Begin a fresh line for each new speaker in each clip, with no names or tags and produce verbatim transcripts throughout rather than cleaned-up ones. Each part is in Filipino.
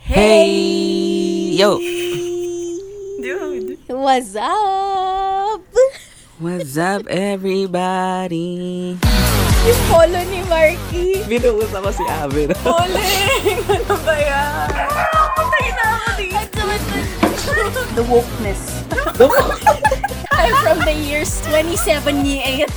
Hey! Yo!
Dude!
What's up?
What's up, everybody?
Yung polo ni Marky.
Binuusa ko si Abe.
Uling! Ano ba yan? Patay na ako dito.
The wokeness. I'm from the years twenty seventy-eight.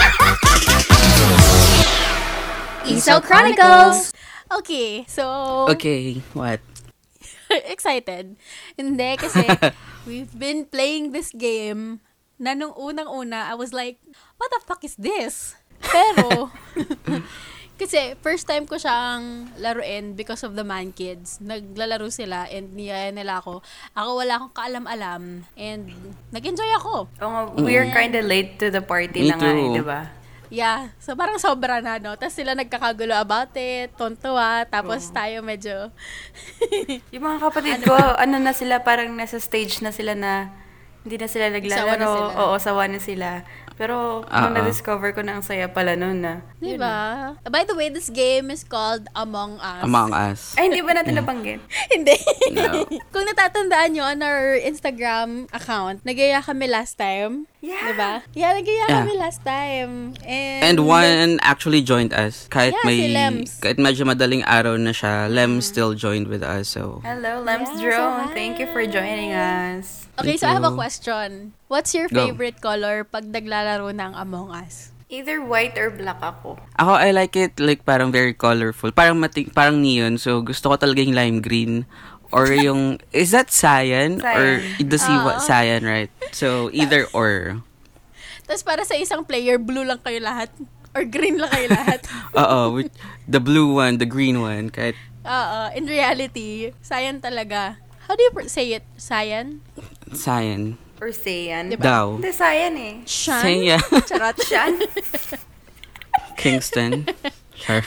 Isaw Chronicles! Okay, so...
Okay, what?
Excited. Hindi, kasi we've been playing this game na nung unang-una, I was like, what the fuck is this? Pero, kasi first time ko siyang laruin because of the Man Kids. Naglalaro sila and niyaya nila ako. Ako wala akong kaalam-alam and nag-enjoy ako.
Oo nga, we're kinda late to the party
Me
na nga eh,
too.
di ba?
Yeah. So, parang sobra na, no? Tapos sila nagkakagulo about it, tontuwa, tapos
Oo.
tayo medyo...
Yung mga kapatid ko, ano na sila, parang nasa stage na sila na hindi na sila naglalaro.
Sawa na sila.
Oo, sawa na sila. Pero, nung
Oo.
na-discover ko na ang saya pala nun na.
Diba? By the way, this game is called Among Us.
Among Us.
Ay, hindi ba natin nabanggit?
Hindi.
No.
Kung natatandaan nyo, on our Instagram account, nagaya kami last time.
Yeah.
Diba? Yeah, nagaya
Yeah.
kami last time. And,
And one actually joined us. Kahit
Yeah,
may...
si Lems.
Kahit medyo madaling araw na siya, Lem still joined with us, so...
Hello, Lems
Yeah,
Drone.
so
Thank you for joining us.
Okay,
Thank
so I have a
you.
question. What's your
Go.
favorite color pag naglalaro ng Among Us?
Either white or black ako.
Ako, I like it like parang very colorful. Parang mating, parang neon. So, gusto ko talaga yung lime green. Or yung... Is that cyan? Or
Cyan.
the siwa,
Oo.
cyan, right? So, either or.
Tapos para sa isang player, blue lang kayo lahat. Or green lang kayo lahat.
Oo, with the blue one, the green one, kahit
Oo, in reality, cyan talaga. How do you pr- say it? Cyan?
cyan.
Or Saiyan.
Diba?
Daw.
Hindi, Saiyan eh.
Shan?
Cyan.
Charot.
Shan?
Kingston. Sure.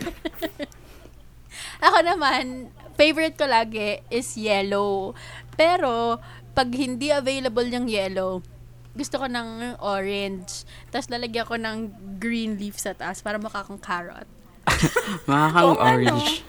Ako naman, favorite ko lagi is yellow. Pero, pag hindi available yung yellow, gusto ko ng orange. Tapos lalagyan ko ng green leaf sa taas para mukha akong carrot.
Makakang
Oo nga, no?
orange.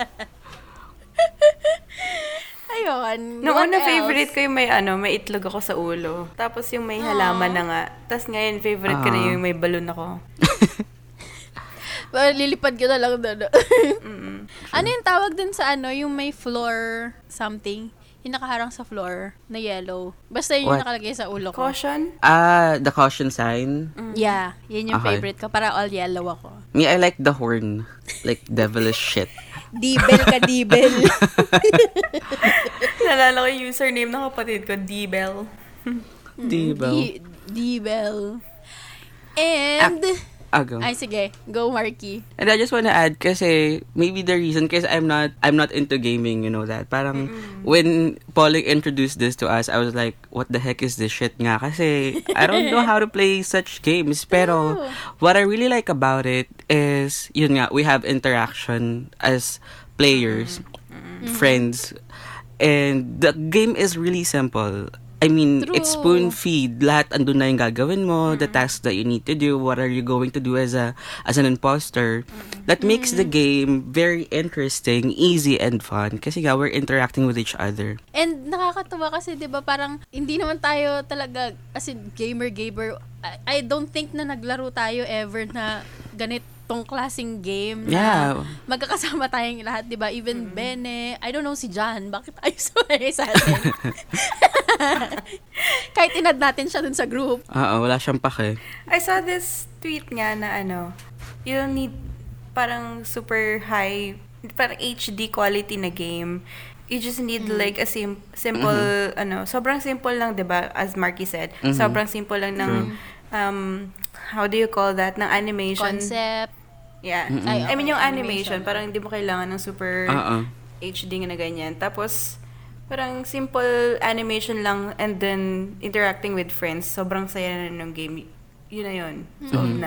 Ayun.
Noong
what
una,
else?
favorite ko yung may ano, may itlog ako sa ulo. Tapos yung may halaman na nga. Tapos ngayon, favorite ko na
Ah.
yung may balon ako.
Well, lilipad ko na lang doon.
Mm-mm.
Ano yung tawag dun sa ano, yung may floor something? Yung nakaharang sa floor na yellow. Basta yun yung
What?
nakalagay sa ulo ko.
Caution?
Ah, the caution sign.
Yeah, yun yung
Okay.
favorite ko. Para all yellow ako.
Me, I like the horn. Like devilish shit.
Dibel ka, dibel.
Nalala ko yung username ng kapatid ko, D-Bell.
Di ba?
Di- dibel. And,
Ah, go.
ay sige, go Marky.
And I just wanna add kasi maybe the reason kasi I'm not I'm not into gaming, you know that. Parang when Pauling introduced this to us, I was like, what the heck is this shit nga? Kasi I don't know how to play such games. Pero
True.
what I really like about it is, yun nga, we have interaction as players, friends. And the game is really simple. I mean,
True.
it's spoon feed. Lahat andun na yung gagawin mo, the tasks that you need to do, what are you going to do as a as an imposter. That makes the game very interesting, easy, and fun. Kasi nga, we're interacting with each other.
And nakakatuwa kasi 'di ba parang hindi naman tayo talaga as in gamer gamer. I, I don't think na naglaro tayo ever na ganitong klaseng game na
Yeah.
magkakasama tayong lahat, 'di ba? Even Bene, I don't know si John, bakit tayo sumali sa atin? Kahit inad natin siya dun sa group.
Oo, wala siyang pake.
I saw this tweet nga na ano, you don't need parang super high, parang H D quality na game. You just need like a sim- simple, ano, sobrang simple lang, 'di ba? As Marky said,
Mhm.
sobrang simple lang ng, um, how do you call that? Ng animation.
Concept.
Yeah.
Mm-mm.
I
Ay,
mean,
okay,
yung
animation.
animation, parang hindi mo kailangan ng super
Oo.
H D na ganyan. Tapos, parang simple animation lang and then interacting with friends. Sobrang saya na ng game. Yun na yun. So, na.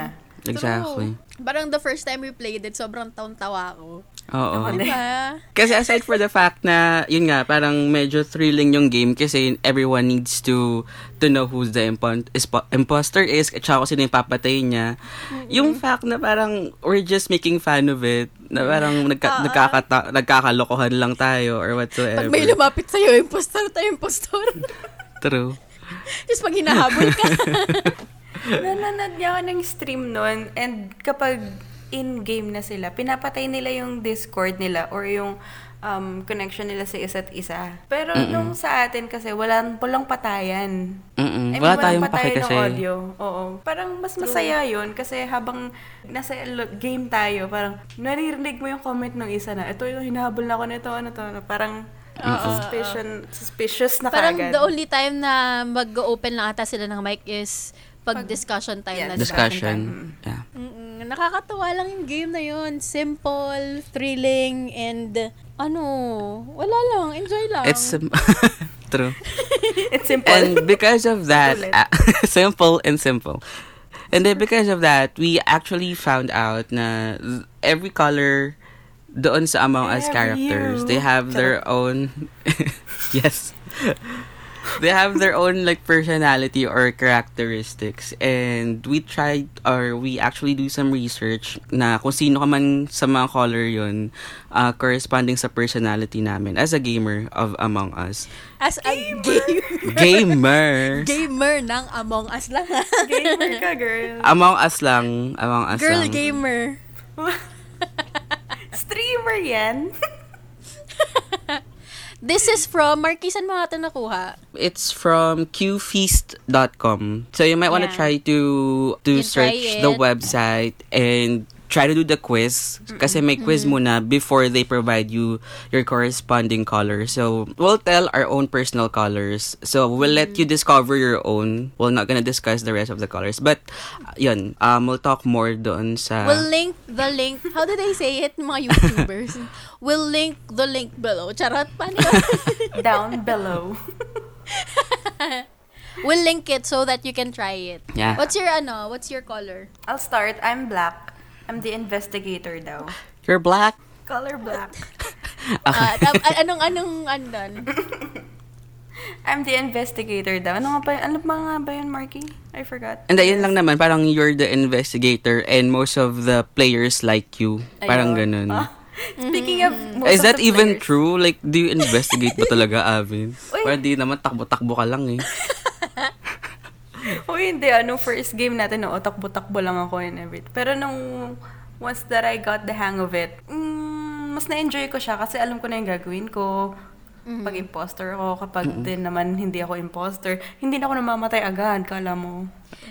Exactly.
True. Parang the first time we played it, sobrang taon-tawa ako.
Oo.
Diba?
Kasi aside for the fact na, yun nga, parang medyo thrilling yung game kasi everyone needs to to know who the impo- ispo- imposter is at saka kung sino yung papatay niya. Mm-hmm. Yung fact na parang we're just making fun of it, na parang nagka, uh-huh. nagkakata- nagkakalokohan lang tayo or whatsoever.
Pag may lumapit sa'yo, impostor tayo, impostor.
True.
Tapos pag hinahabol ka.
Nananood niya ako ng stream nun and kapag in-game na sila, pinapatay nila yung Discord nila or yung um, connection nila sa isa't isa. Pero Mm-mm. nung sa atin kasi, walang, walang patayan.
Mm-mm.
I mean,
wala
walang
tayong
patayan
pake kasi.
ng audio. Oo. Parang mas masaya yun kasi habang nasa game tayo, parang naririnig mo yung comment ng isa na, ito yung hinahabol na ako nito, ano to, ano, parang Uh, suspicion, suspicious na
parang
kagad.
The only time na mag-open lang ata sila ng mic is pag, pag discussion time
yeah,
na.
Discussion. Yeah.
Mm-mm. Nakakatawa lang yung game na yun. Simple, thrilling, and ano, wala lang, enjoy lang.
It's um, true.
It's simple.
And because of that, uh, simple and simple. And then because of that, we actually found out na every color doon sa Among Us characters, you. they have their own yes. They have their own like personality or characteristics, and we tried or we actually do some research na kung sino ka man sa mga color yun uh, corresponding sa personality namin as a gamer of Among Us.
As a gamer.
Gamer.
Gamer ng Among Us lang.
Gamer ka, girl.
Among Us lang. Among Us
girl
lang.
Girl gamer.
Streamer yan.
This is from, Marky, saan mo natin nakuha?
It's from q feast dot com. So you might want to
yeah.
try to to
you
search the website and try to do the quiz. Kasi may quiz mm-hmm. muna before they provide you your corresponding color. So we'll tell our own personal colors. So we'll let you discover your own. We're not gonna discuss the rest of the colors. But yun, um, we'll talk more doon sa...
We'll link the link. How did I say it, mga YouTubers? We'll link the link below. Charot, paano yun?
Down below.
We'll link it so that you can try it.
Yeah.
What's your, ano, what's your color?
I'll start. I'm black. I'm the investigator daw.
You're black?
Color black.
uh, tab- anong, anong, andon?
I'm the investigator daw. Ano nga ba, ano ba nga ba yun, Marky? I forgot.
And yun lang naman, parang you're the investigator and most of the players like you. Ayun. Parang ganun.
Oh. Speaking of most
Is
of
that
the
even
players,
true? Like, do you investigate ba talaga, Avin?
Uy.
Parang di naman, takbo-takbo ka lang eh.
Uy, hindi. Anong first game natin, no, takbo-takbo lang ako and everything. Pero nung once that I got the hang of it, mm, mas na-enjoy ko siya kasi alam ko na yung gagawin ko. Mm-hmm. Pag imposter ako, kapag mm-hmm. din naman hindi ako imposter, hindi na ako namamatay agad, kala mo.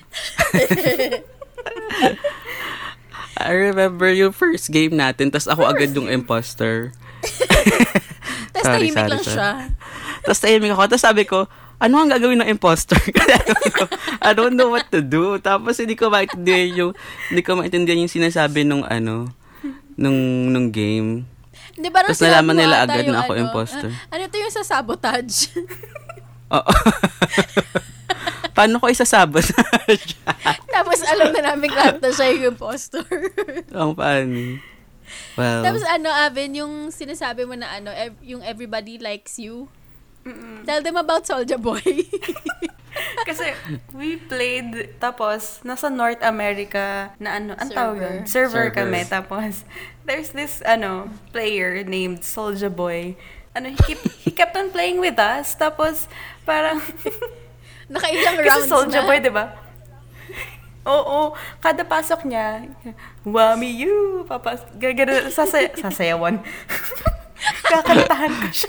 I remember yung first game natin, tas ako first agad yung imposter.
Tas tahimik lang sorry. Siya.
Tas tahimik ako, tas sabi ko, ano ang gagawin ng imposter? I don't know what to do. Tapos hindi ko maintindihan yung hindi ko maintindihan yung sinasabi nung ano nung nung game.
Di ba
tapos nalaman nila agad na ako ano, imposter.
Uh, ano ito yung sa sabotage?
Oo. Paano ko isasabotage?
Tapos alam na namin lahat na siya yung imposter.
Ang paano? Well.
Tapos ano, Avin, yung sinasabi mo na ano, ev- yung everybody likes you. Mm-mm. Tell them about Soulja Boy.
Kasi we played, tapos nasa North America na ano, ang tawag yun?
Server.
Server kami. Tapos there's this ano player named Soulja Boy. Ano, he, keep, he kept on playing with us. Tapos parang
nakailang rounds
kasi Soulja
na.
Boy, di ba? Oo, kada pasok niya, Wami you, papas, gagano, sasay, sasayawan. Kakantahan ko siya.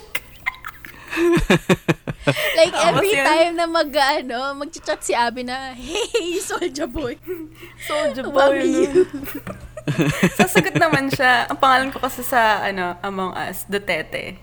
Like every time na mag ano, mag-chat si Abby na, hey, Soulja Boy.
Soulja Boy. No? Sasagot naman siya. Ang pangalan ko kasi sa ano, Among Us, Duterte.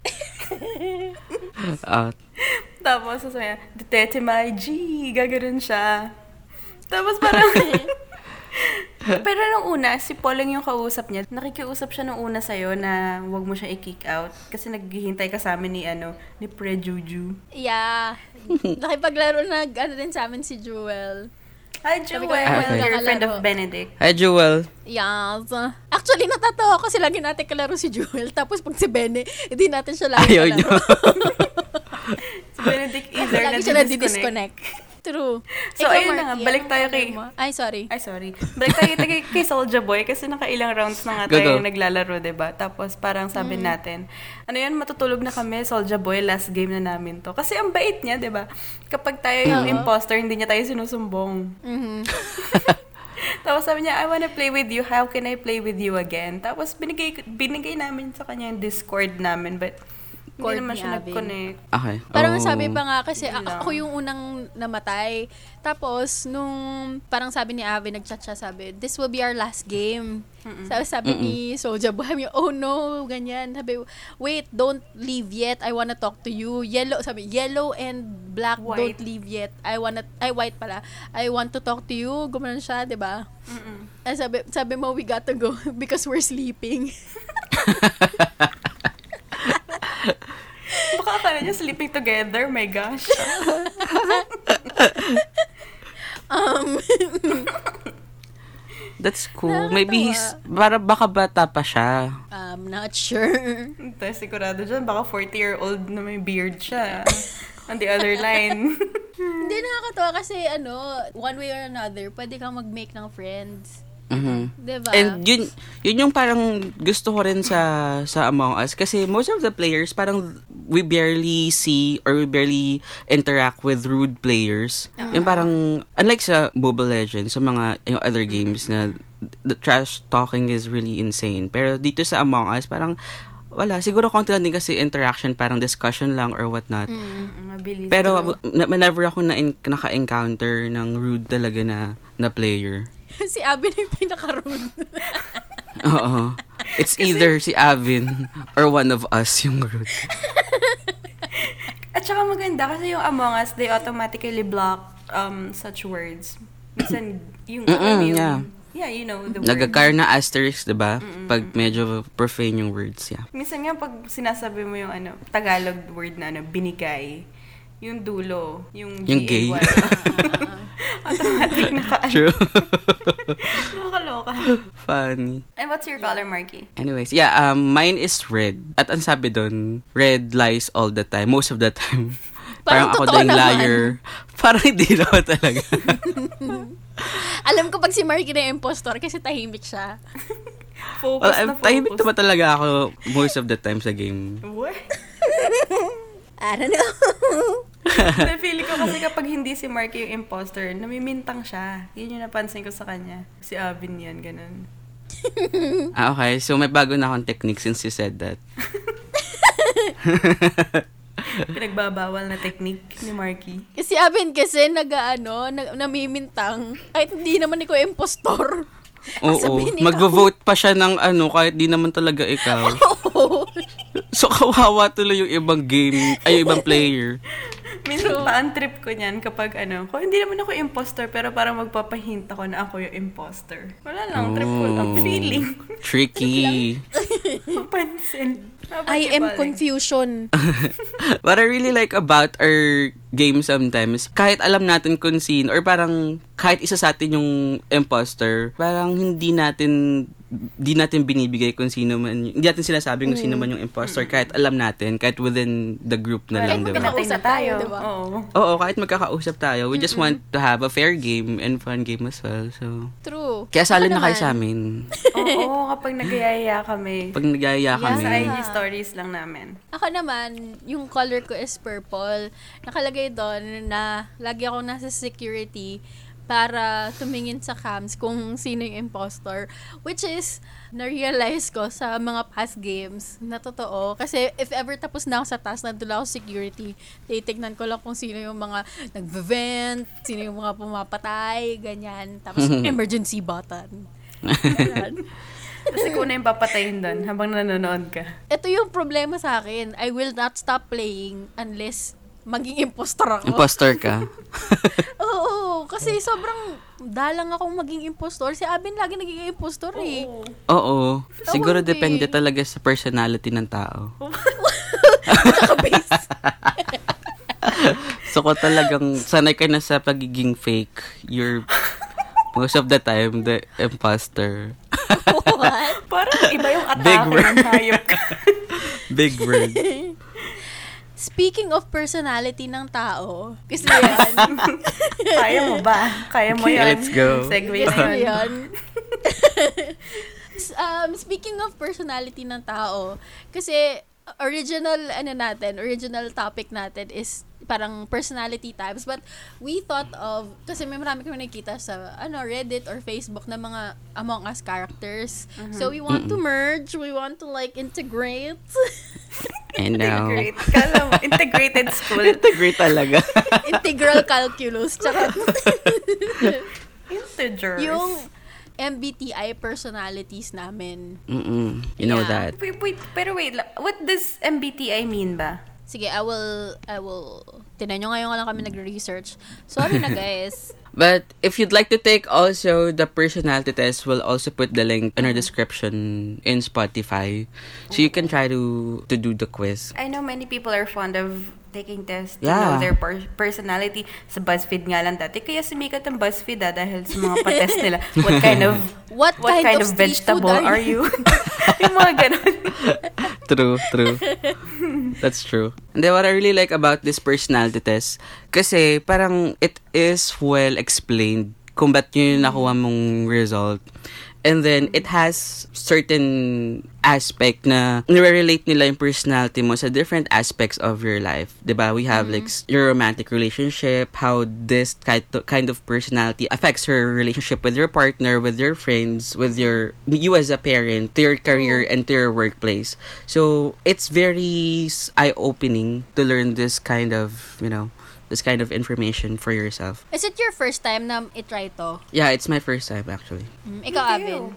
uh,
Tapos sasabihin, Duterte my G, gagano'n siya. Tapos parang pero nung una, si Pauling yung kausap niya. Nakikiusap siya nung una sa'yo na wag mo siya i-kick out kasi naghihintay ka sa amin ni ano, ni Pre Juju.
Yeah. Nakipaglaro na ano din sa amin si Jewel.
Hi,
Sabi
Jewel.
ko,
okay.
Girlfriend
Kakalaro.
of Benedict.
Hi, Jewel.
Yes. Actually, natatawa ako kasi lagi natin kalaro si Jewel. Tapos pag si Bene, hindi natin siya lagi
Ayaw
kalaro.
Si Benedict
Kasi
either
lagi siya
na-disconnect.
na-disconnect. True.
So,
Ikaw,
ayun na nga,
Marky,
balik
anong
tayo
color
kay-
mo? Ay, sorry.
Ay, sorry. Balik tayo kay, kay Soulja Boy kasi nakailang rounds na nga
Go,
tayo
go.
naglalaro, diba? Tapos parang sabi natin, ano yun, matutulog na kami, Soulja Boy, last game na namin to. Kasi ang bait niya, diba? Kapag tayo yung
Oo.
imposter, hindi niya tayo sinusumbong.
Mhm.
Tapos sabi niya, I wanna play with you. How can I play with you again? Tapos binigay, binigay namin sa kanya yung Discord namin, but
Cord
hindi naman
ni
siya
Avin.
nag-connect.
Okay.
Parang
Oh.
sabi pa nga kasi
Yun
a-
lang.
ako yung unang namatay. Tapos nung parang sabi ni Ave, nagchat siya, sabi, this will be our last game. Sabi, sabi ni Soulja Boy, sabi, oh no, ganyan. Sabi, wait, don't leave yet. I wanna talk to you. Yellow, sabi, yellow and black,
White.
don't leave yet. I wanna, ay, white pala. I want to talk to you. Gumanon siya, di ba? Ay, sabi, sabi mo, we got to go because we're sleeping.
Baka akala niya sleeping together. My gosh.
um,
That's cool.
Nakakatawa.
Maybe he's, para baka bata pa siya.
I'm not sure.
Tapos sigurado dyan, baka forty-year-old na may beard siya. On the other line.
Hindi, nakakatawa kasi ano, one way or another, pwede kang mag-make ng friends.
Mhm.
Diba?
And yun, yun yung parang gusto ko rin sa sa Among Us kasi most of the players parang we barely see or we barely interact with rude players. Yung parang unlike sa Mobile Legends, sa mga yung other games na the trash talking is really insane. Pero dito sa Among Us parang wala, siguro konti lang din kasi interaction, parang discussion lang or whatnot.
Mabilis.
Pero na, whenever ako na naka-encounter ng rude talaga na na player.
Si Abby na yung pinaka-rude.
Oo. It's either si Avin or one of us yung rude.
At saka maganda kasi yung Among Us, they automatically block um such words. Minsan, yung,
Mm-mm,
alam mo yung,
yeah.
yeah, you know, the word.
Nagka-car na asterisk, diba? Pag medyo profane yung words, yeah.
Minsan nga, pag sinasabi mo yung ano, Tagalog word na ano, binigay, yung dulo, yung
Yung
G A Y. Automatic naka,
True.
nakakaloka.
Funny.
And what's your color, Marky?
Anyways, yeah, um, mine is red. At ang sabi doon, red lies all the time, most of the time.
Parang
ako
totoo
daw yung
naman.
liar. Parang hindi naman talaga.
Alam ko pag si Marky na yung impostor kasi tahimik siya.
Focus
Well,
na
I'm,
focus.
tahimik naman talaga ako most of the time sa game.
What?
I don't know.
Feeling ko kasi kapag hindi si Marky yung imposter, namimintang siya. Yun yung napansin ko sa kanya. Si Avin yan, ganun.
Ah, okay. So, may bago na akong technique since you said that.
Pinagbabawal na technique ni Marky.
Si Abin kasi nag-ano, nag, namimintang. Kahit hindi naman ikaw impostor.
Oo.
Sabihin ikaw.
Magvo-vote pa siya ng ano, kahit di naman talaga ikaw.
Oo.
So, kawawa tuloy yung ibang game, ay, yung ibang player.
Minsan pa ang trip ko niyan kapag ano, kung hindi naman ako imposter, pero parang magpapahint ako na ako yung imposter. Wala lang, trip ko lang.
Oh.
Feeling.
Tricky.
Mapansin.
I am confusion.
What I really like about our game sometimes, kahit alam natin kung sino, or parang kahit isa sa atin yung imposter, parang hindi natin di natin binibigay kung sino man, hindi natin sinasabi kung sino man yung imposter, kahit alam natin, kahit within the group na lang,
Kahit
diba?
Pinatay na
Magkakausap
tayo.
tayo, diba?
Oo.
Oo, kahit magkakausap tayo, we just want to have a fair game and fun game as well, so...
True.
Kaya salin
Ako
na kayo
naman.
sa amin.
Oo, kapag nagayaya kami.
Pag nagyaya kami.
Sa I G stories lang namin.
Ako naman, yung color ko is purple. Nakalagay doon na lagi ako nasa security para tumingin sa cams kung sino yung impostor. Which is, na-realize ko sa mga past games na totoo. Kasi if ever tapos na ako sa task, nandun ako sa security, titignan ko lang kung sino yung mga nag-vent, sino yung mga pumapatay, ganyan. Tapos emergency button. Ganyan.
Kasi kung na yung papatayin doon habang nanonood ka.
Ito yung problema sa akin. I will not stop playing unless maging impostor ako.
Imposter ka.
Oo, kasi sobrang dalang akong maging impostor. Si Abin lagi naging impostor eh.
Oo.
Oo. Siguro
hindi.
depende talaga sa personality ng tao.
Nakabase.
So kung talagang sanay ka na sa pagiging fake, you're Most of the time, the imposter.
What?
Parang iba yung
Big
atake
word.
ng hayop ka.
Big word.
Speaking of personality ng tao, kasi yan.
Kaya mo ba? Kaya mo
Okay,
yan.
let's go.
Segue
Kasi
na yun.
yan. um, speaking of personality ng tao, kasi original, ano natin, original topic natin is parang personality types. But we thought of, kasi may marami kami nakikita sa ano Reddit or Facebook na mga Among Us characters. So we want to merge, we want to like integrate.
And now,
Integrate. Kala mo, integrated school.
integrate talaga.
Integral calculus. Tsaka
Integers.
yung M B T I personalities namin.
Mm-mm. You know
Yeah.
that.
Wait, wait, pero wait, la- what does M B T I mean ba?
Sige, I will, I will, tinan nyo ngayon nga lang kami nagre-research. Sorry na guys.
But if you'd like to take also the personality test, we'll also put the link in our description in Spotify. So you can try to to do the quiz.
I know many people are fond of taking tests to
Yeah.
know their per- personality. Sa BuzzFeed nga lang dati. Kaya sumikat ang BuzzFeed ah, dahil sa mga patest nila. What kind of
What,
what
kind,
kind
of,
of
street
vegetable
food
are you? Yung mga ganun.
True, true. That's true. And then what I really like about this personality test, kasi parang it is well explained kung ba't yun yung nakuha mong result. And then, it has certain aspect na nire-relate nila yung personality mo sa different aspects of your life. Diba? We have like s- your romantic relationship, how this kind of, kind of personality affects your relationship with your partner, with your friends, with your, you as a parent, to your career, and to your workplace. So, it's very s- eye-opening to learn this kind of, you know, this kind of information for yourself.
Is it your first time na i-try to?
Yeah, it's my first time actually.
Hmm, ikaw, Abin.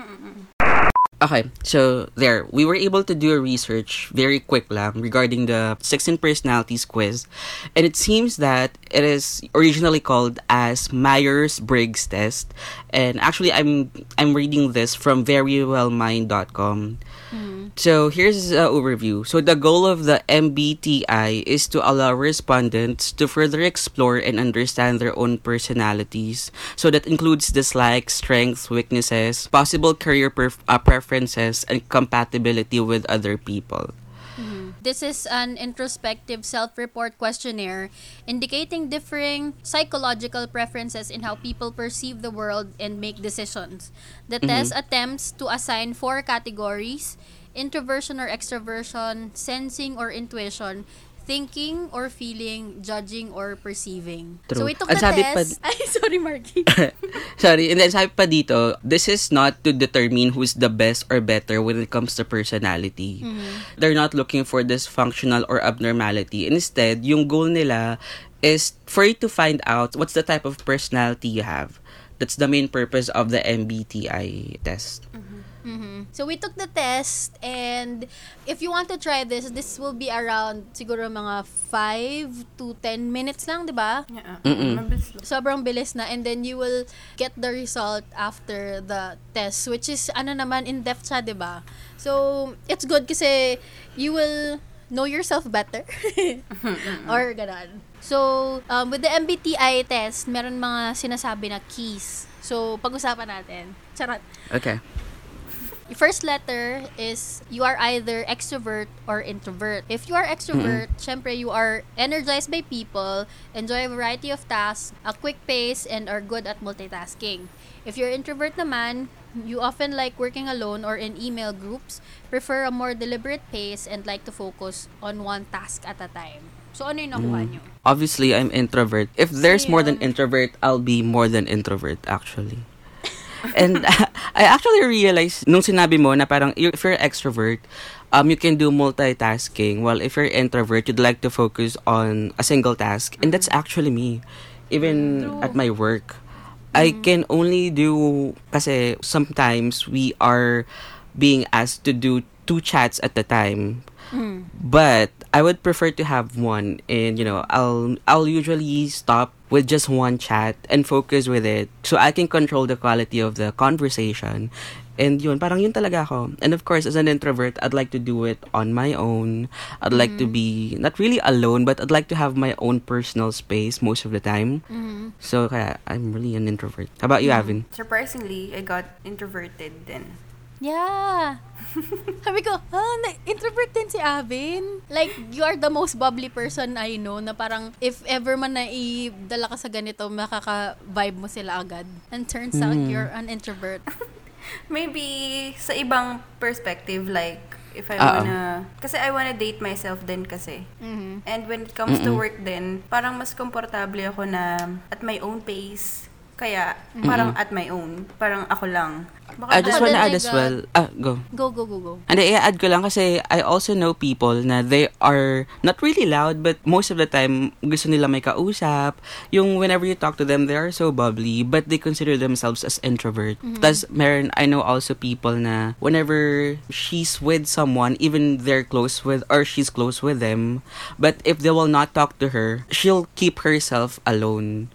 Okay, so there, we were able to do a research very quick lang regarding the sixteen personalities quiz. And it seems that it is originally called as Myers-Briggs test. And actually, I'm I'm reading this from very well mind dot com. So here's an overview. So the goal of the M B T I is to allow respondents to further explore and understand their own personalities. So that includes dislikes, strengths, weaknesses, possible career perf- uh, preferences, and compatibility with other people.
This is an introspective self-report questionnaire indicating differing psychological preferences in how people perceive the world and make decisions. The test attempts to assign four categories: introversion or extroversion, sensing or intuition, thinking or feeling, judging or perceiving.
True.
So we took
At
the
sabi pa-
test. Ay, sorry, Marky.
Sorry, and then sabi pa dito, this is not to determine who's the best or better when it comes to personality. They're not looking for dysfunctional or abnormality. Instead, yung goal nila is for you to find out what's the type of personality you have. That's the main purpose of the M B T I test.
Mhm. So we took the test, and if you want to try this, this will be around siguro mga five to ten minutes lang, di ba?
Yeah,
Mm-mm.
mabilis lang.
Sobrang bilis na, and then you will get the result after the test, which is ano naman, in-depth siya, di ba? So it's good kasi you will know yourself better. Or ganon. So, um, with the M B T I test, meron mga sinasabi na keys. So, pag-usapan natin. Charot.
Okay.
Your first letter is you are either extrovert or introvert. If you are extrovert, syempre you are energized by people, enjoy a variety of tasks, a quick pace, and are good at multitasking. If you're introvert naman, you often like working alone or in email groups, prefer a more deliberate pace, and like to focus on one task at a time. So ano yung nakuha nyo?
Obviously, I'm introvert. If there's more than
Same.
introvert, I'll be more than introvert, actually. And I actually realized, nung sinabi mo na parang, if you're extrovert, um, you can do multitasking. While if you're introvert, you'd like to focus on a single task. And that's actually me. Even
True.
at my work. I can only do, kasi sometimes we are being asked to do two chats at a time. But I would prefer to have one, and you know, I'll I'll usually stop with just one chat and focus with it, so I can control the quality of the conversation, And yun, parang yun talaga ako. And of course, as an introvert, I'd like to do it on my own. I'd like to be, not really alone, but I'd like to have my own personal space most of the time.
Mhm.
So, kaya, I'm really an introvert. How about you, Avin?
Surprisingly, I got introverted then.
Yeah. Sabi ko, ah, na- introvert din si Avin. Like, you are the most bubbly person I know na parang if ever man na idala ka sa ganito, makaka-vibe mo sila agad. And turns out
Mm.
you're an introvert.
Maybe sa ibang perspective, like, if I
Oo.
wanna... Kasi I wanna date myself din kasi.
Mhm.
And when it comes to
Mm-mm.
work din, parang mas komportable ako na at my own pace. Kaya, parang at my own. Parang ako lang. Baka
I just
Ako
wanna
din,
add
I
as
got-
well. Ah, go.
Go, go, go, go.
And i-add ko lang kasi I also know people na they are not really loud but most of the time gusto nila may kausap. Yung whenever you talk to them, they are so bubbly but they consider themselves as introvert. Tas meron, I know also people na whenever she's with someone, even they're close with or she's close with them, but if they will not talk to her, she'll keep herself alone.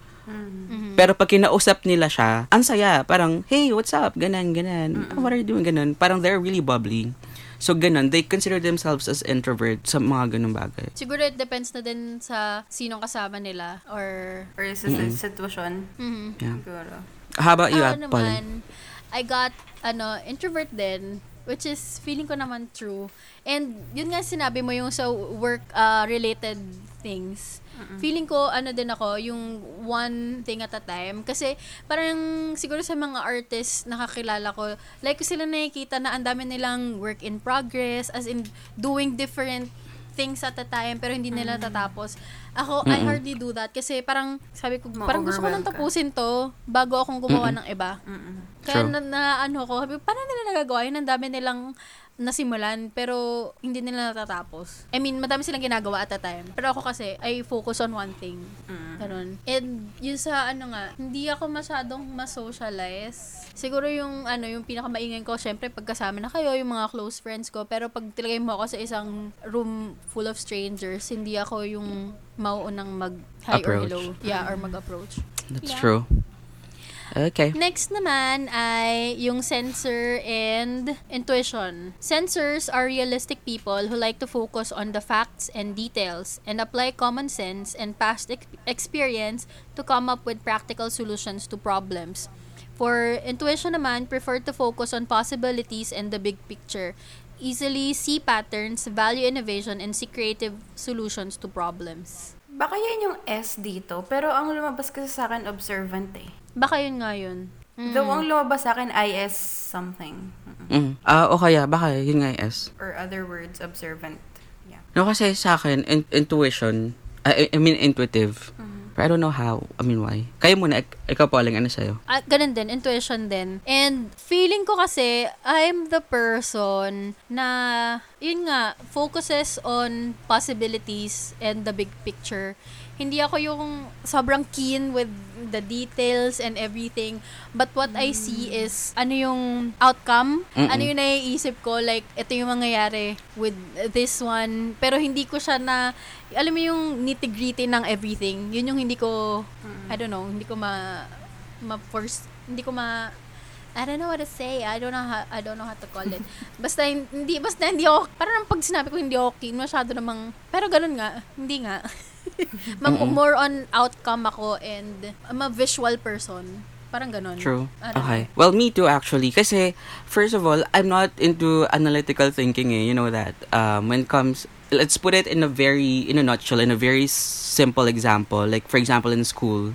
Pero pag kinausap nila siya, ang saya. Parang, hey, what's up? Ganan, ganan. "Oh, what are you doing? Ganan. Parang they're really bubbly. So, ganon. They consider themselves as introvert sa mga ganong bagay.
Siguro it depends na din sa sinong kasama nila or...
or sa sa sitwasyon.
Mhm.
Yeah.
Siguro.
How about you,
Ako
At Paul?
naman, I got, ano, introvert din, which is feeling ko naman true. And yun nga sinabi mo yung sa work-related things. Feeling ko, ano din ako, yung one thing at a time. Kasi, parang siguro sa mga artists nakakilala ko, like ko sila nakikita na ang dami nilang work in progress, as in doing different things at a time, pero hindi nila tatapos. Ako, I hardly do that. Kasi parang, sabi ko, parang gusto ko nang
Ma-overwhelm ka.
tapusin to bago akong gumawa ng iba.
Mm-mm.
Kaya
True.
na, na ano ko, sabi, paano nila nagagawa yun? Ang dami nilang nasimulan, pero hindi nila natatapos. I mean, madami silang ginagawa at a time. Pero ako kasi, I focus on one thing. Ganun. And yun sa, ano nga, hindi ako masyadong ma-socialize. Siguro yung, ano, yung pinakamaingay ko, syempre, pagkasama na kayo, yung mga close friends ko. Pero pag tilagay mo ako sa isang room full of strangers, hindi ako yung mauunang mag-hi or
Approach.
hello. Yeah, or mag-approach.
That's
Yeah.
true. Okay.
Next naman ay yung sensor and intuition. Sensors are realistic people who like to focus on the facts and details and apply common sense and past ex- experience to come up with practical solutions to problems. For intuition naman, prefer to focus on possibilities and the big picture. Easily see patterns, value innovation, and see creative solutions to problems.
Baka yan yung S dito, pero ang lumabas kasi sa akin, observant eh.
Baka yun nga yun. Mm.
Though ang lumabas sa akin, I S something. Mm-mm.
Mm. Ah, o kaya, baka yun nga yung S.
Or other words, observant. Yeah.
No, kasi sa akin, in- intuition, I, I mean intuitive. But I don't know how, I mean why. Kayo muna, ik- ikaw Pauling, ano sa'yo?
At ganun din, intuition din. And feeling ko kasi, I'm the person na, yun nga, focuses on possibilities and the big picture. Hindi ako yung sobrang keen with the details and everything. But what I see is, ano yung outcome?
Mm-mm.
Ano yung naiisip ko? Like, ito yung mangyayari with this one. Pero hindi ko siya na, alam mo yung nitty-gritty ng everything. Yun yung hindi ko, I don't know, hindi ko ma, ma-force, hindi ko ma, I don't know what to say. I don't know how, I don't know how to call it. Basta hindi, basta hindi ako, parang pag sinabi ko hindi ako keen, masyado namang, pero ganun nga, hindi nga. Ma- more on outcome ako and I'm a visual person. Parang ganun.
True.
I don't
Okay. Well, me too actually. Kasi, first of all, I'm not into analytical thinking eh. You know that. Um, when it comes, let's put it in a very, in a nutshell, in a very s- simple example. Like, for example, in school,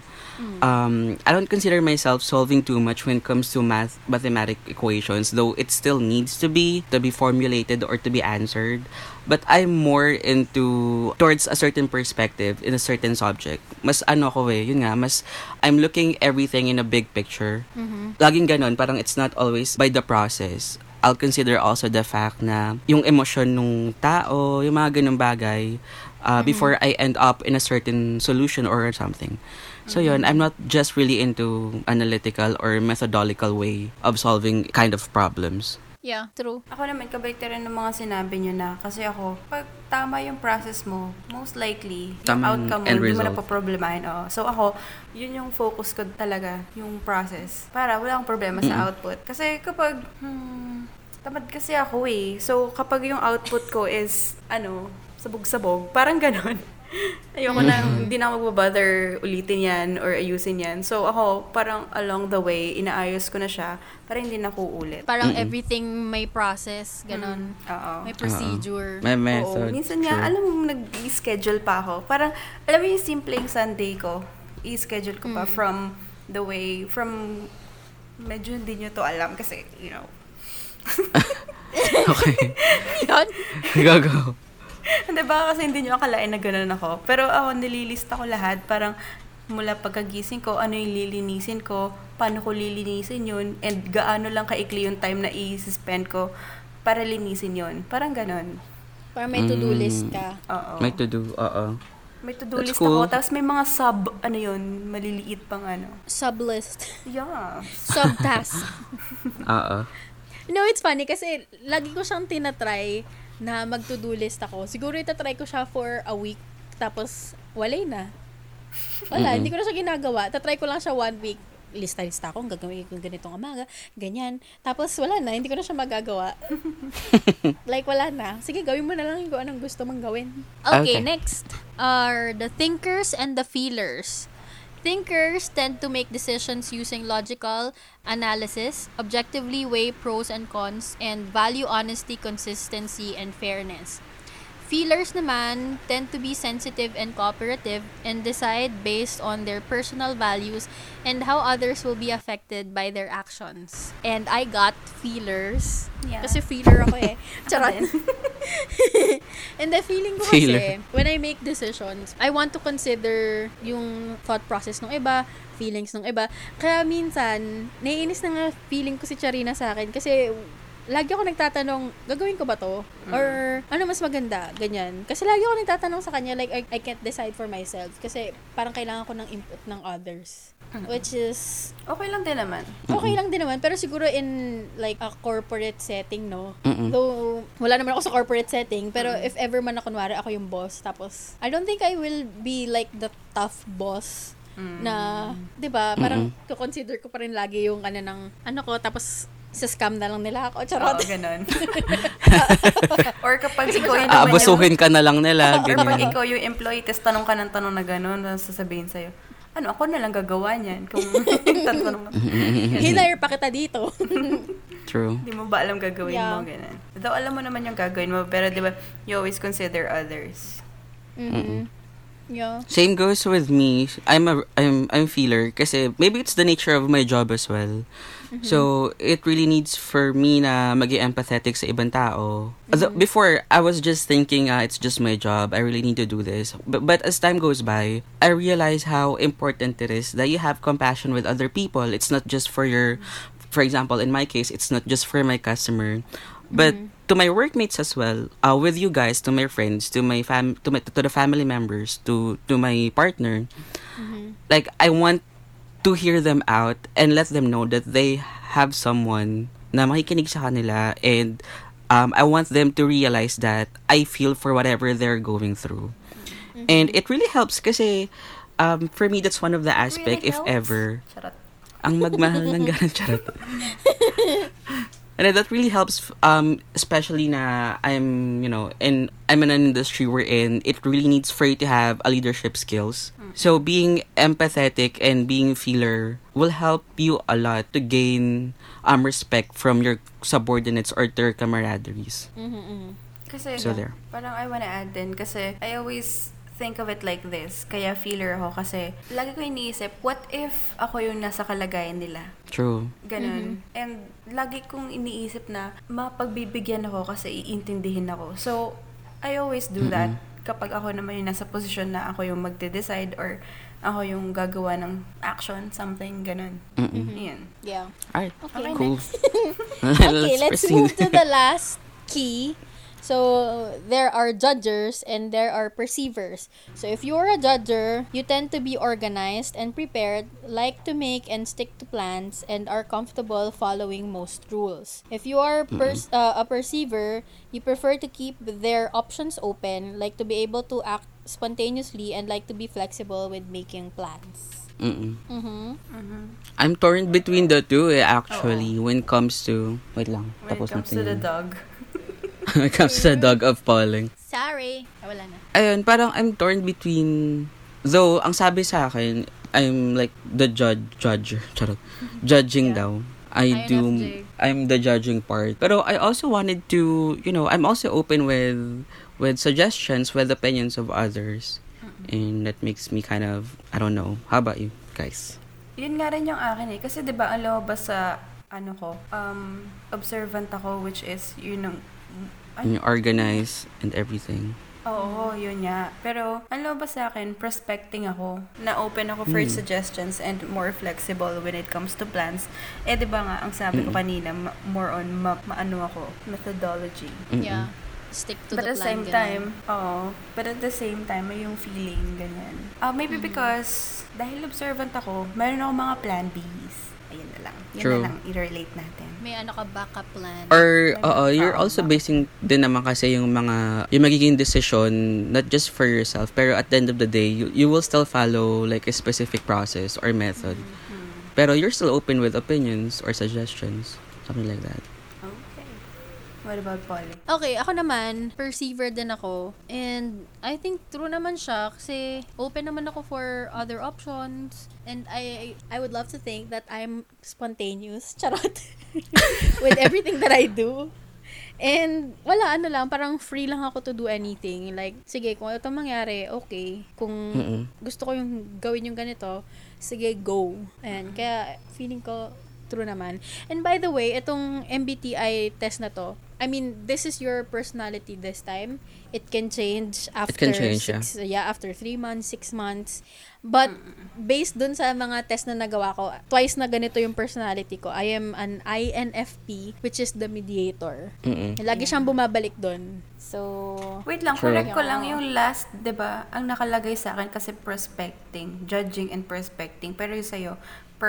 um, I don't consider myself solving too much when it comes to math, mathematic equations, though it still needs to be, to be formulated or to be answered. But I'm more into, towards a certain perspective in a certain subject. Mas ano ko eh, yun nga, mas, I'm looking everything in a big picture.
Mhm.
Laging ganon, parang it's not always by the process. I'll consider also the fact na yung emosyon ng tao, yung mga ganong bagay, uh, before I end up in a certain solution or something. So yun, I'm not just really into analytical or methodological way of solving kind of problems.
Yeah, true.
Ako naman, kabalik rin ng mga sinabi nyo na. Kasi ako, pag tama yung process mo, most likely, yung
Tama yung
outcome mo,
end
hindi mo na
result.
paproblemahin. Oo. So ako, yun yung focus ko talaga, yung process. Para wala akong problema sa
Mm-mm.
output. Kasi kapag, hmm, tamad kasi ako eh. So kapag yung output ko is, ano, sabog-sabog, parang ganon. Ayoko na, hindi na ako magbabother ulitin yan or ayusin yan. So ako, parang along the way, inaayos ko na siya para hindi na ko ulit.
Parang
Mm-mm.
everything may process, ganon.
Oo.
May procedure.
May
Oo,
method.
minsan nga,
True.
alam mo, nag-schedule pa ako. Parang, alam mo yung simpleng Sunday ko, i-schedule ko pa
Mm.
from the way, from, medyo hindi nyo to alam kasi, you know,
Okay.
Yun.
Go, go.
hindi ba kasi hindi nyo akalain na gano'n ako. Pero ako, nililista ko lahat, parang, mula pagkagising ko, ano yung lilinisin ko, paano ko lilinisin yun, and gaano lang kaikli yung time na i-spend ko para linisin yun. Parang ganon.
Parang may to-do
Mm.
list ka.
Oo.
May to do, oo.
May to-do
That's
list
cool.
ako. Tapos may mga sub, ano yun, maliliit pang ano.
Sublist.
Yeah.
Subtask.
Oo.
No, it's funny kasi lagi ko siyang tinatry na mag-to-do list ako. Siguro itatry ko siya for a week, tapos wala na. Wala,
Mm-mm.
hindi ko na siya ginagawa. Tatry ko lang siya one week. Lista-lista ko, gagawin ko ganitong umaga, ganyan. Tapos wala na, hindi ko na siya magagawa. Like, wala na. Sige, gawin mo na lang kung anong gusto mong gawin. Okay,
Okay.
next are the thinkers and the feelers. Thinkers tend to make decisions using logical analysis, objectively weigh pros and cons, and value honesty, consistency, and fairness. Feelers naman tend to be sensitive and cooperative and decide based on their personal values and how others will be affected by their actions. And I got feelers.
Yeah.
Kasi feeler ako eh. Charot.
din.
And the feeling ko
Feeler.
kasi, when I make decisions, I want to consider yung thought process ng iba, feelings ng iba. Kaya minsan, naiinis na nga feeling ko si Charina sa akin kasi lagi ako nagtatanong, gagawin ko ba to? Or ano mas maganda? Ganyan. Kasi lagi ako nagtatanong sa kanya, like, I, I can't decide for myself. Kasi parang kailangan ko ng input ng others. Which is,
Okay lang din naman.
okay lang din naman. Pero siguro in, like, a corporate setting, no?
Mm-mm.
Though, wala naman ako sa corporate setting. Pero if ever man na kunwari ako yung boss, tapos, I don't think I will be like the tough boss na, di ba, parang consider ko pa rin lagi yung ano ng, ano ko, tapos, sa scam na lang nila ako. Charot.
Oo, ganon. Or kapag ikaw yung
Aabusuhin ka na lang nila.
Or kapag
Ganyan.
ikaw yung employee, tapos tanong ka ng tanong na gano'n, tapos sasabihin sa'yo, ano, ako na lang gagawa niyan. Kung tatanong mo,
Hinire pa kita dito.
True.
hindi mo ba alam gagawin
Yeah.
mo, gano'n. Though alam mo naman yung gagawin mo, pero di ba, you always consider others.
Mm-hmm. Yeah.
Same goes with me. I'm a I'm I'm feeler kasi maybe it's the nature of my job as well. So it really needs for me na maging empathetic sa ibang tao. Although, before I was just thinking, ah, it's just my job. I really need to do this. But but as time goes by, I realize how important it is that you have compassion with other people. It's not just for your, for example, in my case, it's not just for my customer, but to my workmates as well, uh, with you guys, to my friends, to my fam, to my to the family members, to to my partner. Like I want to hear them out and let them know that they have someone na makikinig sa kanila, and um, I want them to realize that I feel for whatever they're going through. And it really helps kasi um, for me, that's one of the aspect,
Really
if
helps.
ever,
Charot.
ang magmahal ng ganun, charot. And that really helps, um, especially na I'm, you know, in I'm in an industry wherein it really needs for you to have a leadership skills. So being empathetic and being feeler will help you a lot to gain um respect from your subordinates or their camaraderies.
Kasi,
So there.
parang I wanna add din, kasi I always think of it like this. Kaya feeler ako kasi lagi ko iniisip, what if ako yung nasa kalagayan nila?
True.
Ganon. And lagi kong iniisip na mapagbibigyan ako kasi iintindihin ako. So, I always do that kapag ako naman yung nasa posisyon na ako yung magde-decide or ako yung gagawa ng action, something, ganon. Yun.
Yeah.
Alright.
Okay,
Cool.
Okay, let's
proceed.
move to the last key. So, there are judgers and there are perceivers. So, if you're a judger, you tend to be organized and prepared, like to make and stick to plans, and are comfortable following most rules. If you are pers- uh, a perceiver, you prefer to keep their options open, like to be able to act spontaneously, and like to be flexible with making plans.
Mm-mm.
Mm-hmm.
Mhm.
I'm torn between the two eh, actually when it comes to wait lang
When it
tapos
comes
natin
to the
yun.
dog.
When it comes to the dog of Pauling.
Sorry. Ah, wala na.
Ayun, parang I'm torn between though ang sabi sa akin I'm like the judge judge charot judging
Yeah.
daw. I
I N F J.
do I'm the judging part. Pero I also wanted to, you know, I'm also open with with suggestions, with opinions of others. And that makes me kind of, I don't know. How about you guys?
Yun nga rin yung akin eh. Kasi 'di ba ang lumabas sa ano ko, um, observant ako, which is, yun yung,
You organize and everything.
oo, yun nga. Pero, ang lumabas sa akin, prospecting ako. Na open ako for
Mm.
suggestions and more flexible when it comes to plans. Eh, di ba nga, ang sabi ko
Mm.
kanina, ma- more on, ma- maano ako, methodology.
Mm-mm.
Yeah. Stick to
But
the
at the
plan.
same
ganun.
time, oo. But at the same time, may yung feeling, ganyan. Uh, maybe because, dahil observant ako, meron ako mga plan Bs. Ayun na lang. Yun
True.
na lang, i-relate natin.
May ano ka, backup plan.
Or,
May
oo,
mga
you're
tao
also
ba?
basing din naman kasi yung mga, yung magiging decision, not just for yourself, pero at the end of the day, you, you will still follow like a specific process or method.
Mhm.
Pero you're still open with opinions or suggestions. Something like that.
Okay. What about Polly?
Okay, ako naman, perceiver din ako. And I think true naman siya kasi open naman ako for other options. And I I would love to think that I'm spontaneous, charot, with everything that I do. And wala, ano lang, parang free lang ako to do anything. Like, sige, kung ito mangyari, okay. Kung
Mm-mm.
gusto ko yung gawin yung ganito, sige, go. Ayan, kaya feeling ko true naman. And by the way, itong M B T I test na to, I mean, this is your personality this time. It can change after
can change,
six, yeah. after three months, six months. But based dun sa mga test na nagawa ko, twice na ganito yung personality ko. I am an I N F P, which is the mediator.
Mm-mm.
Lagi siyang bumabalik dun. So,
Wait lang,
True.
correct ko
Yeah.
lang yung last, 'di ba? Ang nakalagay sa akin kasi prospecting, judging and prospecting. Pero yung sa'yo,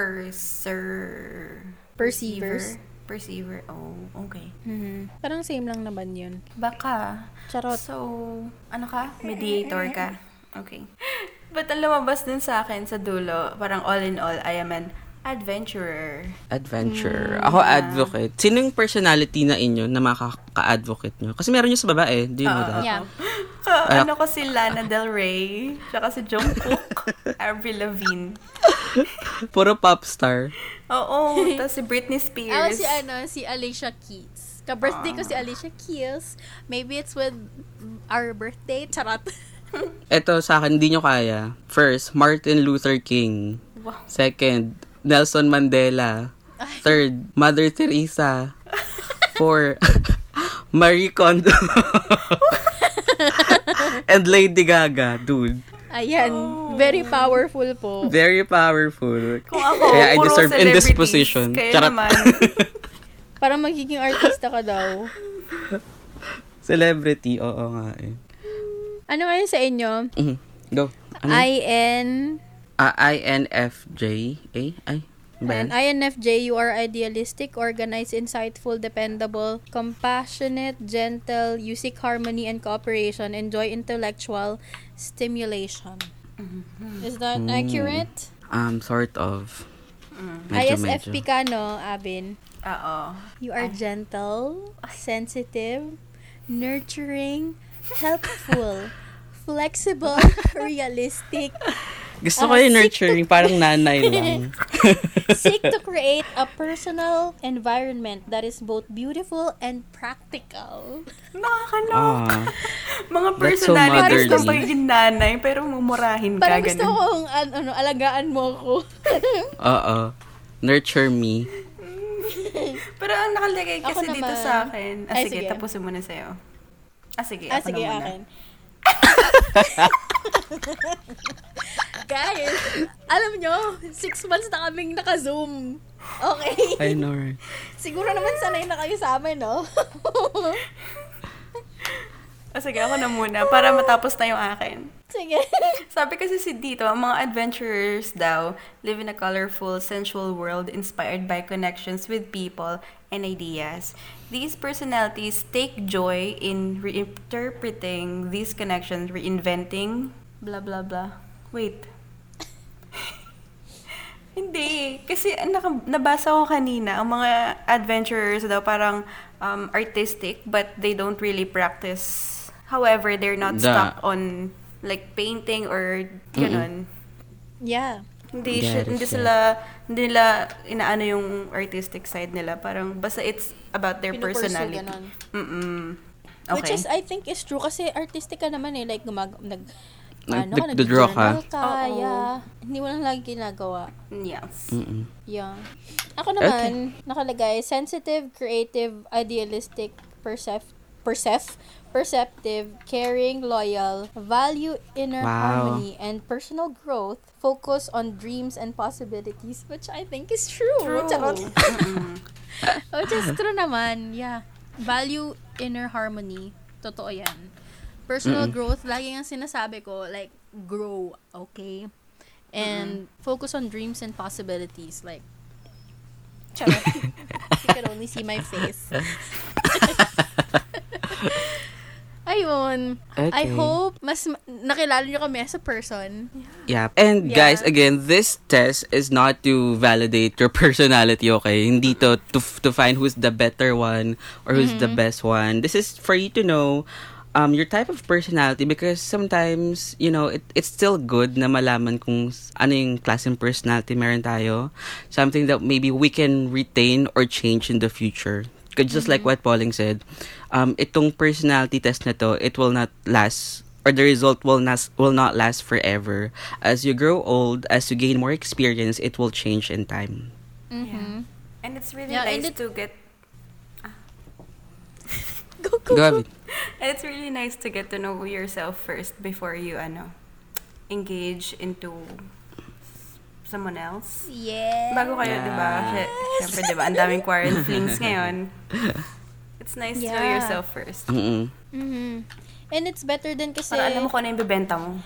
perser...
Perceivers.
Perceiver. Oh, okay.
mhm. Parang same lang naman yun.
Baka.
Charot.
So, ano ka? Mediator ka. Okay. But ang lumabas din sa akin sa dulo, parang all in all, I am an adventurer.
Adventure.
Mm,
Ako,
yeah.
advocate. Sino yung personality na inyo na makaka-advocate nyo? Kasi meron nyo sa babae. Do you know
Oo.
that?
Yeah.
Ka,
Ah.
ano ko si Lana Del Rey, tsaka si Jungkook, Avril Lavigne.
Puro pop star.
Oo, tapos si Britney Spears.
Ako si ano, si Alicia Keys. Ka-birthday ko si Alicia Keys. Maybe it's with our birthday. Charot.
Ito sa akin, hindi nyo kaya. First, Martin Luther King.
Wow.
Second, Nelson Mandela. Third, Mother Teresa. Four, Marie Kondo. And Lady Gaga, dude.
Ayan.
Oh.
Very powerful po.
Very powerful.
Kung ako,
Kaya I
puro
deserve in this
celebrities.
position.
Kaya
Charot.
naman.
Parang magiging artista ka daw.
Celebrity, oo nga eh.
Ano ngayon sa inyo?
Mhm. Go. Ano?
I N
Ah, I N F J. Eh? Ay. ba yan?
And I N F J, you are idealistic, organized, insightful, dependable, compassionate, gentle, you seek harmony and cooperation, enjoy intellectual stimulation. Is that
Mm.
accurate?
Um, sort of.
Mm.
Medyo,
I S F P
medyo.
ka, no, Abin?
Oo.
You are gentle, sensitive, nurturing, helpful, flexible, realistic,
Gusto
Ah,
ko yung
seek
nurturing, parang nanay lang.
seek to create a personal environment that is both beautiful and practical.
Nakakalok.
Ah.
Mga
That's so
personalities na
motherly.
pagiging nanay, pero mumurahin ka.
Parang gusto
ganun.
kong an- ano, alagaan mo ako.
Oo. Nurture me.
Pero ang nakalagay
Ako
kasi dito
naman.
sa akin. Ah,
Ay,
sige,
sige.
tapusin mo na sa'yo. Ah, sige.
ah,
ako
sige,
na muna.
akin. Guys, alam nyo, six months na kaming naka-zoom. Okay.
I know, right?
Siguro naman sanay na kayo sa amin, no?
O sige, ako na muna para matapos na yung akin.
Sige.
Sabi kasi si Dito, ang mga adventurers daw live in a colorful, sensual world inspired by connections with people and ideas. These personalities take joy in reinterpreting these connections, reinventing, blah, blah, blah. Wait. Hindi. Kasi naka, nabasa ko kanina, ang mga adventurers daw parang um, artistic, but they don't really practice. However, they're not
Da.
stuck on like painting or ganun.
Yeah.
Hindi
That
siya,
is
hindi
it.
sila hindi nila inaano yung artistic side nila. Parang basta it's about their
Pinupursue,
personality.
ganon.
Mm-mm.
Which
Okay.
is, I think, is true. Kasi artistic ka naman eh. Like, gumag... Nag,
Nag-
ano ka,
nagdo-draw ka.
nag-journal ka.
Oo.
Yeah. Hindi mo lang lagi ginagawa.
Yes.
Mm-mm.
Yeah. Ako naman, nakalagay, sensitive, creative, idealistic, percep percep perceptive, caring, loyal, value inner
Wow.
harmony, and personal growth, focus on dreams and possibilities, which I think is true.
True.
Charot.
Mm-mm.
Which is true naman, yeah. Value inner harmony. Totoo yan. Personal
Mm-mm.
growth, lagi nga sinasabi ko, like, grow, okay? And focus on dreams and possibilities, like, charot. You can only see my face. Ayun. I
Okay.
hope mas ma- nakilala nyo kami as a person.
Yeah. And
Yeah.
guys, again, this test is not to validate your personality, okay? Hindi to to, to find who's the better one or who's the best one. This is for you to know um your type of personality, because sometimes, you know, it it's still good na malaman kung s- ano yung klaseng personality meron tayo. Something that maybe we can retain or change in the future. 'Cause just like what Pauling said, um, itong personality test na to, it will not last, or the result will not will not last forever. As you grow old, as you gain more experience, it will change in time.
Mm-hmm.
And it's really
Yeah, and
nice
it-
to get
Go, go,
Go
go.
ahead.
and it's really nice to get to know yourself first before you ano engage into someone else.
Yeah.
Bago kayo,
Yeah.
di ba? Sy- Siyempre, di ba? Ang daming quarantine flings ngayon. It's nice to know
Yeah.
yourself first.
Mm-mm.
Mm-hmm. And it's better din kasi...
Para alam mo kung ano yung bibenta mo.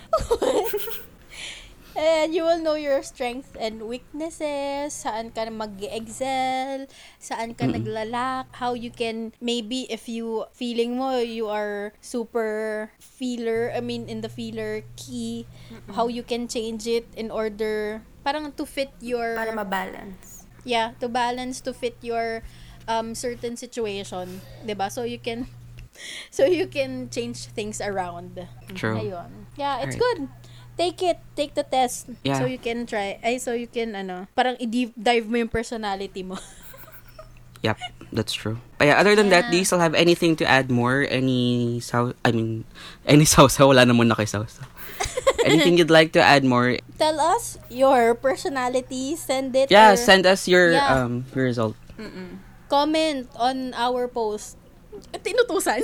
And you will know your strengths and weaknesses, saan ka mag-excel, saan ka
Mm-mm.
naglalak, how you can, maybe if you, feeling mo, you are super feeler, I mean, in the feeler key, how you can change it in order, parang to fit your,
Para ma-balance.
yeah, to balance, to fit your um certain situation, 'di ba? So you can, so you can change things around.
True.
Ayun. Yeah, it's
Alright.
good. Take it, take the test.
Yeah.
So you can try, ay, so you can, ano, parang i-deep dive mo yung personality mo.
Yep, that's true. But yeah, other than that, do you
Yeah.
still have anything to add more? Any saw? I mean, any sauce? Wala na muna kay sauce. Anything you'd like to add more?
Tell us your personality, send it,
Yeah,
or
send us your
Yeah.
um your result.
Mm-mm.
comment on our post. Tinutusan.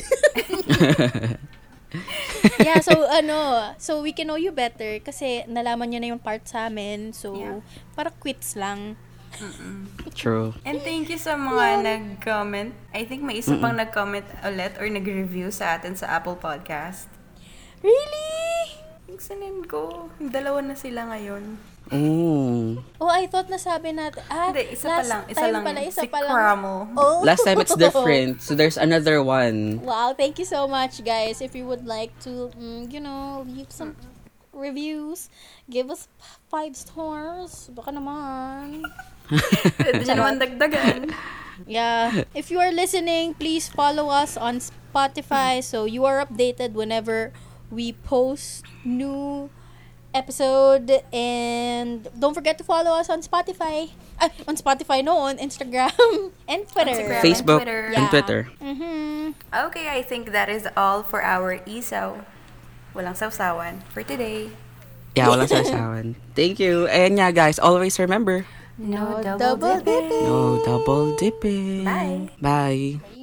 Yeah, so ano, so we can know you better kasi nalaman niyo na yung part sa amin. So,
Yeah.
para quits lang.
True.
And thank you sa mga nag-comment. I think may isa pang nag-comment ulit or nag-review sa atin sa Apple Podcast.
Really?
Yung sinend ko, dalawa na sila ngayon.
Oh.
Oh, I thought nasabi natin. Ah,
Hindi, isa pa
last
lang. Isa
time
lang.
pala,
yun.
isa
si
pa lang.
Cramo.
Oh.
Last time it's different, so there's another one.
Wow, thank you so much, guys. If you would like to, mm, you know, leave some reviews, give us five stars. Baka naman.
Pwede nyo naman dagdagan.
Yeah. If you are listening, please follow us on Spotify so you are updated whenever we post new episode. And don't forget to follow us on Spotify. Ah, on Spotify, no, on Instagram and Twitter.
Instagram.
Facebook
Twitter.
and
Yeah.
Twitter.
Mm-hmm.
Okay, I think that is all for our isaw. Walang sawsawan for today.
Yeah, walang sasawan. Thank you. And yeah, guys, always remember,
No,
No
double,
double
dipping.
no double dipping.
Bye.
Bye.